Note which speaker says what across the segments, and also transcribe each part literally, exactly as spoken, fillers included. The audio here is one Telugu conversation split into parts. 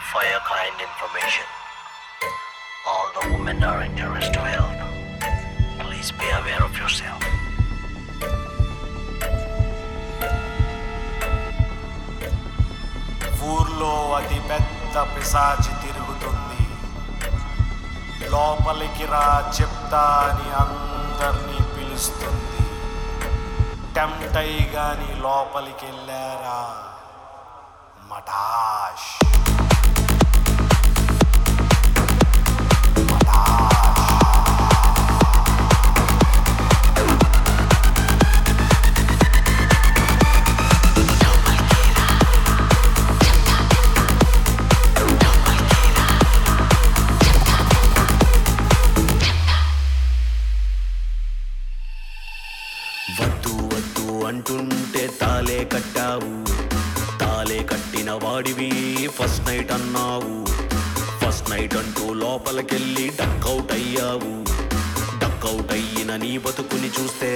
Speaker 1: For your kind information, all the women are interested to help. Please be aware of yourself.
Speaker 2: ఊర్లో అతి పెద్ద పిశాచి తిరుగుతుంది. లోపలికి రా చెప్తా అని అందరినీ పిలుస్తుంది. టెంప్టై గాని లోపలికి వెళ్ళారా మటాష్.
Speaker 3: వద్దు వద్దు అంటుంటే తాలే కట్టావు, తాలే కట్టిన వాడివి ఫస్ట్ నైట్ అన్నావు. ఫస్ట్ నైట్ అంటూ లోపలికెళ్ళి డక్అవుట్ అయ్యావు. డక్అవుట్ అయిన నీ బతుకుని చూస్తే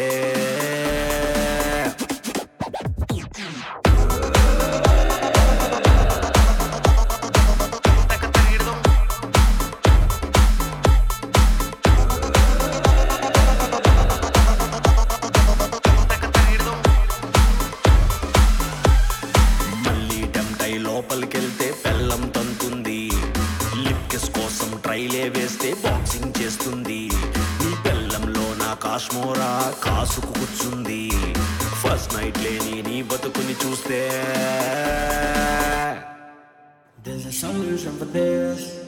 Speaker 3: లోపలికెళ్తే పెళ్ళం తంతుంది. లిప్ కిస్ కోసం ట్రైలే వేస్తే బాక్సింగ్ చేస్తుంది. ఈ పెళ్ళంలో నా కాశ్మోరా కాసుకు కూర్చుంది. ఫస్ట్ నైట్ లేని నీ బతుకుని చూస్తే
Speaker 4: There's a solution for this.